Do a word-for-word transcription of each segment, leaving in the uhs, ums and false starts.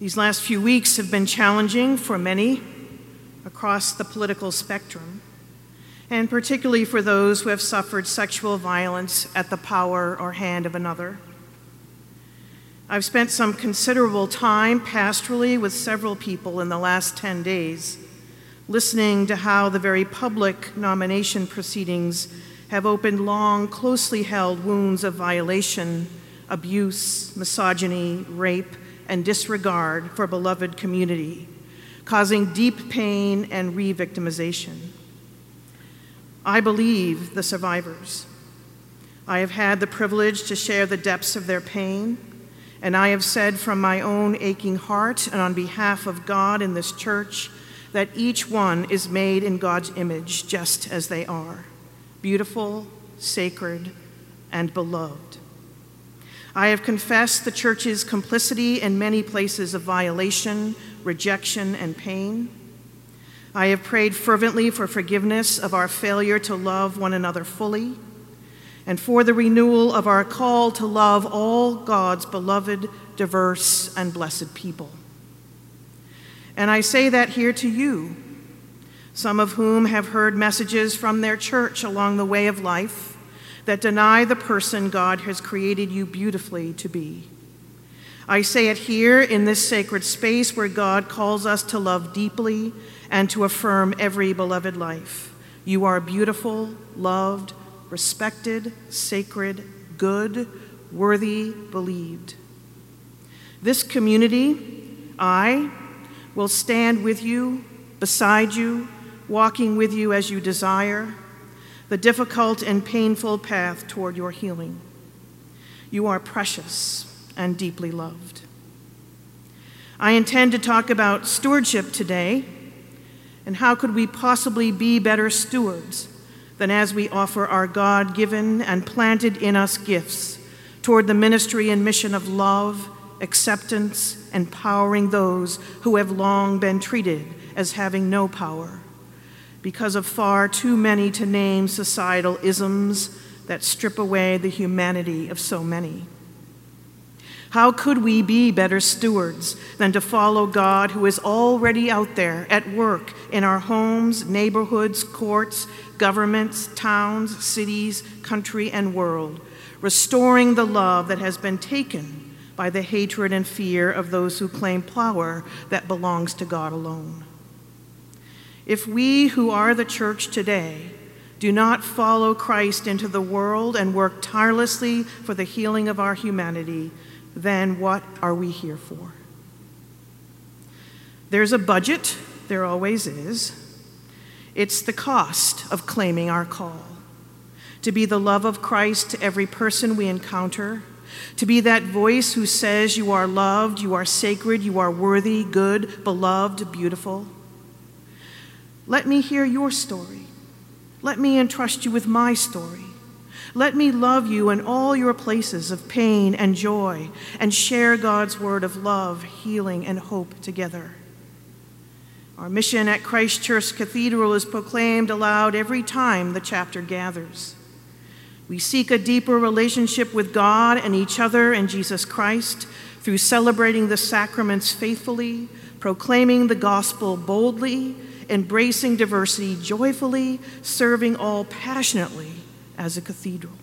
These last few weeks have been challenging for many across the political spectrum, and particularly for those who have suffered sexual violence at the power or hand of another. I've spent some considerable time pastorally with several people in the last ten days, listening to how the very public nomination proceedings have opened long, closely held wounds of violation, abuse, misogyny, rape, and disregard for beloved community, causing deep pain and re-victimization. I believe the survivors. I have had the privilege to share the depths of their pain, and I have said from my own aching heart and on behalf of God in this church that each one is made in God's image just as they are, beautiful, sacred, and beloved. I have confessed the church's complicity in many places of violation, rejection, and pain. I have prayed fervently for forgiveness of our failure to love one another fully, and for the renewal of our call to love all God's beloved, diverse, and blessed people. And I say that here to you, some of whom have heard messages from their church along the way of life that deny the person God has created you beautifully to be. I say it here in this sacred space where God calls us to love deeply and to affirm every beloved life. You are beautiful, loved, respected, sacred, good, worthy, believed. This community, I, will stand with you, beside you, walking with you as you desire the difficult and painful path toward your healing. You are precious and deeply loved. I intend to talk about stewardship today, and how could we possibly be better stewards than as we offer our God-given and planted in us gifts toward the ministry and mission of love, acceptance, empowering those who have long been treated as having no power, because of far too many to name societal isms that strip away the humanity of so many. How could we be better stewards than to follow God, who is already out there at work in our homes, neighborhoods, courts, governments, towns, cities, country, and world, restoring the love that has been taken by the hatred and fear of those who claim power that belongs to God alone? If we who are the church today do not follow Christ into the world and work tirelessly for the healing of our humanity, then what are we here for? There's a budget, there always is. It's the cost of claiming our call, to be the love of Christ to every person we encounter, to be that voice who says you are loved, you are sacred, you are worthy, good, beloved, beautiful. Let me hear your story. Let me entrust you with my story. Let me love you in all your places of pain and joy and share God's word of love, healing, and hope together. Our mission at Christ Church Cathedral is proclaimed aloud every time the chapter gathers. We seek a deeper relationship with God and each other in Jesus Christ through celebrating the sacraments faithfully, proclaiming the gospel boldly, embracing diversity joyfully, serving all passionately as a cathedral.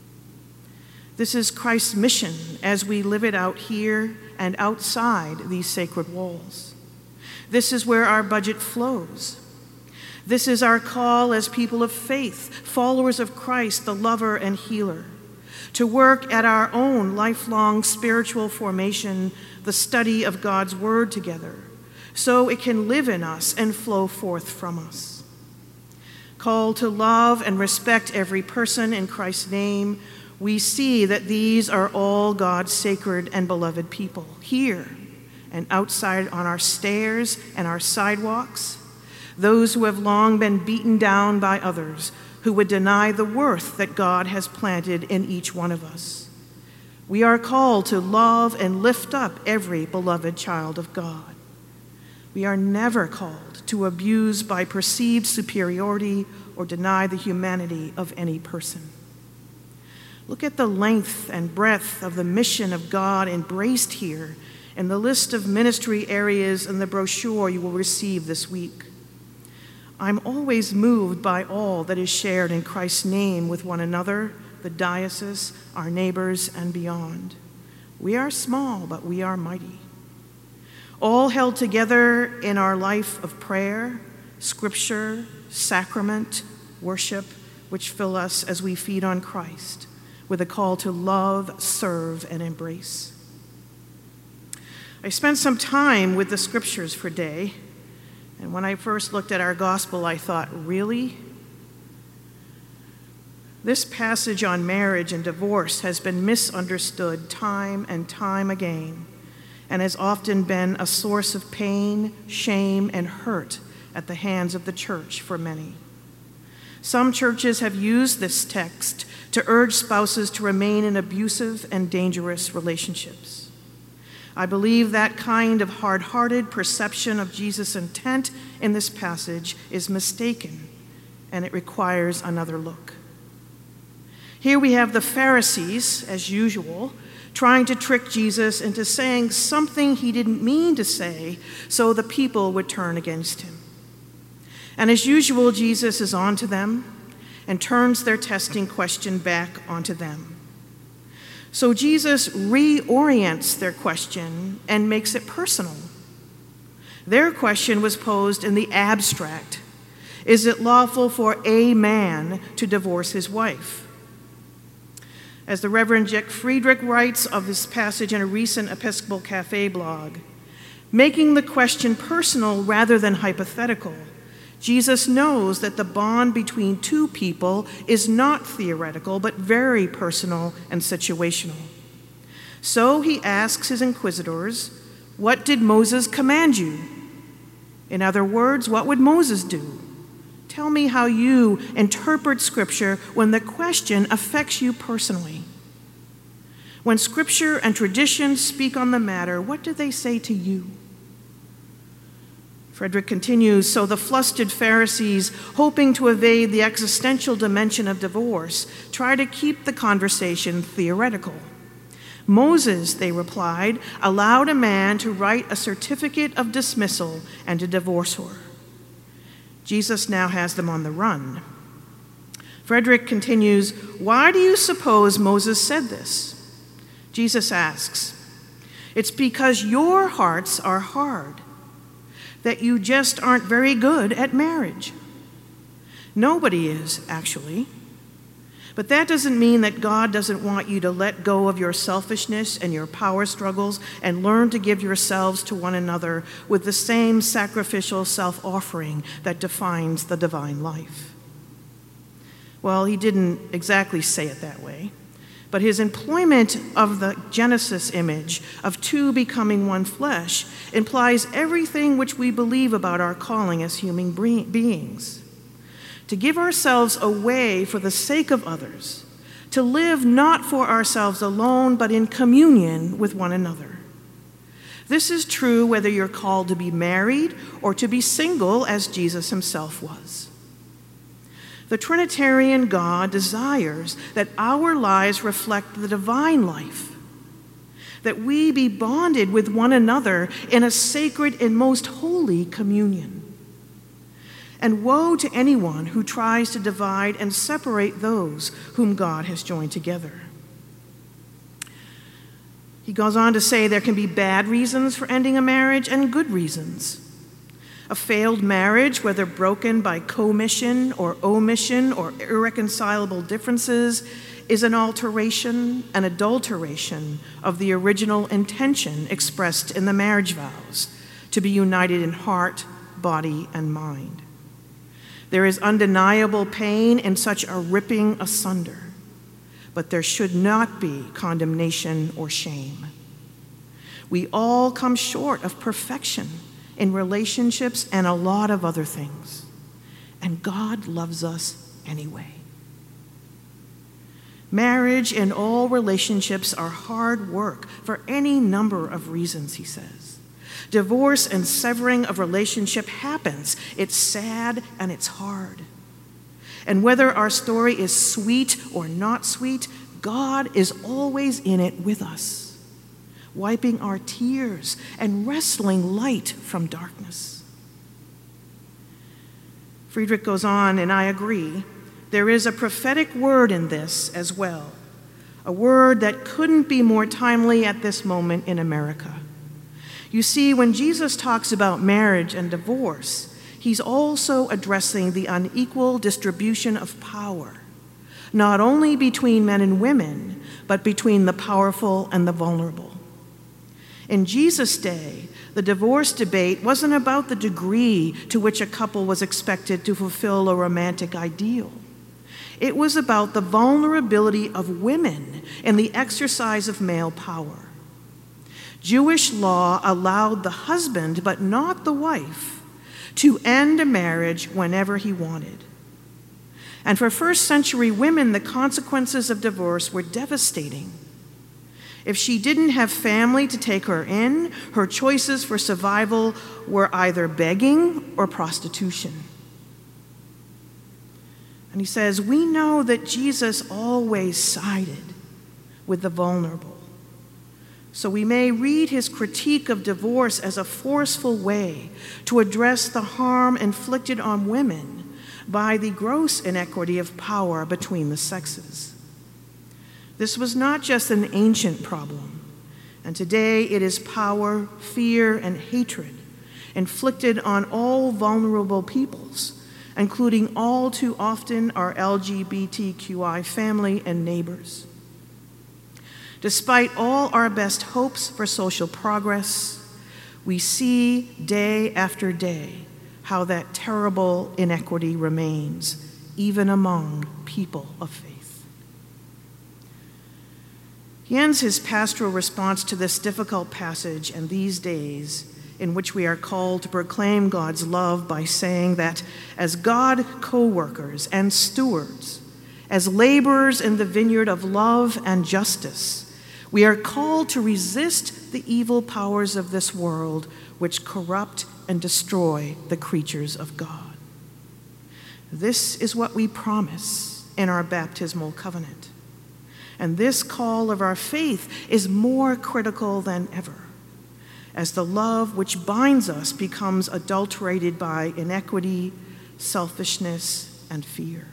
This is Christ's mission as we live it out here and outside these sacred walls. This is where our budget flows. This is our call as people of faith, followers of Christ, the lover and healer, to work at our own lifelong spiritual formation, the study of God's word together, so it can live in us and flow forth from us. Called to love and respect every person in Christ's name, we see that these are all God's sacred and beloved people, here and outside on our stairs and our sidewalks, those who have long been beaten down by others who would deny the worth that God has planted in each one of us. We are called to love and lift up every beloved child of God. We are never called to abuse by perceived superiority or deny the humanity of any person. Look at the length and breadth of the mission of God embraced here in the list of ministry areas in the brochure you will receive this week. I'm always moved by all that is shared in Christ's name with one another, the diocese, our neighbors, and beyond. We are small, but we are mighty. All held together in our life of prayer, scripture, sacrament, worship, which fill us as we feed on Christ, with a call to love, serve, and embrace. I spent some time with the scriptures for day, and when I first looked at our gospel, I thought, really? This passage on marriage and divorce has been misunderstood time and time again, and has often been a source of pain, shame, and hurt at the hands of the church for many. Some churches have used this text to urge spouses to remain in abusive and dangerous relationships. I believe that kind of hard-hearted perception of Jesus' intent in this passage is mistaken, and it requires another look. Here we have the Pharisees, as usual, trying to trick Jesus into saying something he didn't mean to say so the people would turn against him. And as usual, Jesus is on to them and turns their testing question back onto them. So Jesus reorients their question and makes it personal. Their question was posed in the abstract. Is it lawful for a man to divorce his wife? As the Reverend Jack Friedrich writes of this passage in a recent Episcopal Cafe blog, making the question personal rather than hypothetical, Jesus knows that the bond between two people is not theoretical, but very personal and situational. So he asks his inquisitors, "What did Moses command you?" In other words, what would Moses do? Tell me how you interpret Scripture when the question affects you personally. When Scripture and tradition speak on the matter, what do they say to you? Frederick continues, so the flustered Pharisees, hoping to evade the existential dimension of divorce, try to keep the conversation theoretical. Moses, they replied, allowed a man to write a certificate of dismissal and to divorce her. Jesus now has them on the run. Frederick continues, why do you suppose Moses said this? Jesus asks, it's because your hearts are hard, that you just aren't very good at marriage. Nobody is, actually. But that doesn't mean that God doesn't want you to let go of your selfishness and your power struggles and learn to give yourselves to one another with the same sacrificial self-offering that defines the divine life. Well, he didn't exactly say it that way, but his employment of the Genesis image of two becoming one flesh implies everything which we believe about our calling as human beings. To give ourselves away for the sake of others, to live not for ourselves alone, but in communion with one another. This is true whether you're called to be married or to be single, as Jesus himself was. The Trinitarian God desires that our lives reflect the divine life, that we be bonded with one another in a sacred and most holy communion. And woe to anyone who tries to divide and separate those whom God has joined together. He goes on to say there can be bad reasons for ending a marriage and good reasons. A failed marriage, whether broken by commission or omission or irreconcilable differences, is an alteration, an adulteration of the original intention expressed in the marriage vows, to be united in heart, body, and mind. There is undeniable pain in such a ripping asunder, but there should not be condemnation or shame. We all come short of perfection in relationships and a lot of other things, and God loves us anyway. Marriage and all relationships are hard work for any number of reasons, he says. Divorce and severing of relationship happens. It's sad and it's hard. And whether our story is sweet or not sweet, God is always in it with us. wiping our tears and wresting light from darkness. Friedrich goes on, and I agree, there is a prophetic word in this as well, a word that couldn't be more timely at this moment in America. You see, when Jesus talks about marriage and divorce, he's also addressing the unequal distribution of power, not only between men and women, but between the powerful and the vulnerable. In Jesus' day, the divorce debate wasn't about the degree to which a couple was expected to fulfill a romantic ideal. It was about the vulnerability of women in the exercise of male power. Jewish law allowed the husband, but not the wife, to end a marriage whenever he wanted. And for first century women, the consequences of divorce were devastating. If she didn't have family to take her in, her choices for survival were either begging or prostitution. And he says, we know that Jesus always sided with the vulnerable. So we may read his critique of divorce as a forceful way to address the harm inflicted on women by the gross inequity of power between the sexes. This was not just an ancient problem, and today it is power, fear, and hatred inflicted on all vulnerable peoples, including all too often our L G B T Q I family and neighbors. Despite all our best hopes for social progress, we see day after day how that terrible inequity remains, even among people of faith. He ends his pastoral response to this difficult passage and these days in which we are called to proclaim God's love by saying that as God co-workers and stewards, as laborers in the vineyard of love and justice, we are called to resist the evil powers of this world which corrupt and destroy the creatures of God. This is what we promise in our baptismal covenant. And this call of our faith is more critical than ever, as the love which binds us becomes adulterated by inequity, selfishness, and fear.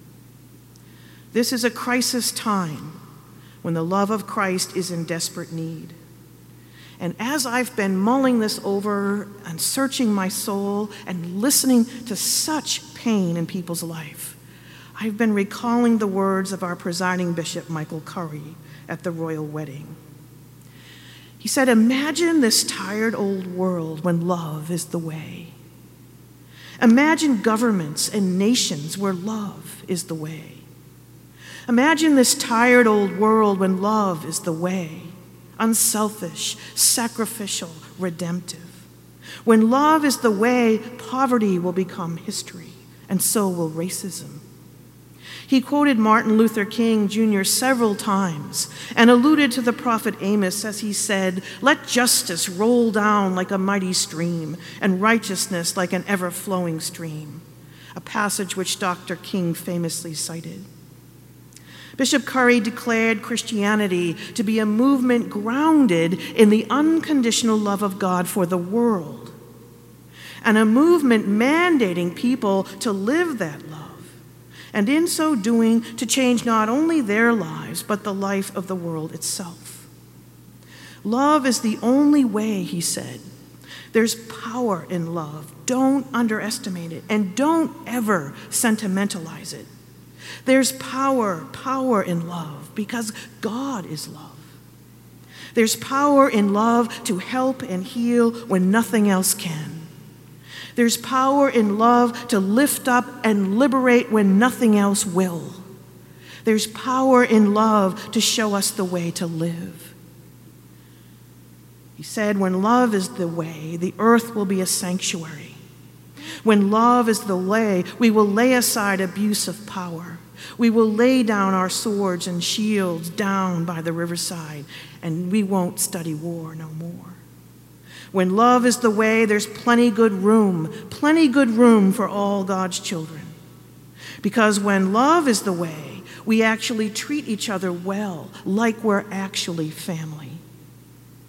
This is a crisis time when the love of Christ is in desperate need. And as I've been mulling this over and searching my soul and listening to such pain in people's life, I've been recalling the words of our presiding bishop, Michael Curry, at the royal wedding. He said, imagine this tired old world when love is the way. Imagine governments and nations where love is the way. Imagine this tired old world when love is the way, unselfish, sacrificial, redemptive. When love is the way, poverty will become history, and so will racism. He quoted Martin Luther King Junior several times and alluded to the prophet Amos as he said, "Let justice roll down like a mighty stream and righteousness like an ever-flowing stream," a passage which Doctor King famously cited. Bishop Curry declared Christianity to be a movement grounded in the unconditional love of God for the world, and a movement mandating people to live that love, and in so doing, to change not only their lives, but the life of the world itself. Love is the only way, he said. There's power in love. Don't underestimate it, and don't ever sentimentalize it. There's power, power in love, because God is love. There's power in love to help and heal when nothing else can. There's power in love to lift up and liberate when nothing else will. There's power in love to show us the way to live. He said, when love is the way, the earth will be a sanctuary. When love is the way, we will lay aside abuse of power. We will lay down our swords and shields down by the riverside, and we won't study war no more. When love is the way, there's plenty good room, plenty good room for all God's children. Because when love is the way, we actually treat each other well, like we're actually family.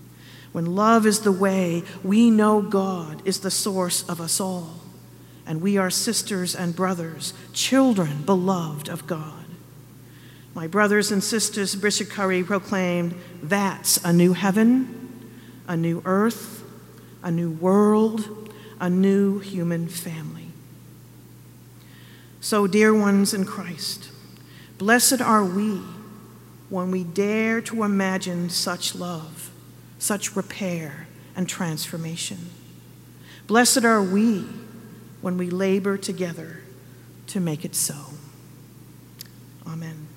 When love is the way, we know God is the source of us all, and we are sisters and brothers, children beloved of God. My brothers and sisters, Bishop Curry proclaimed, that's a new heaven, a new earth, a new world, a new human family. So, dear ones in Christ, blessed are we when we dare to imagine such love, such repair and transformation. Blessed are we when we labor together to make it so. Amen.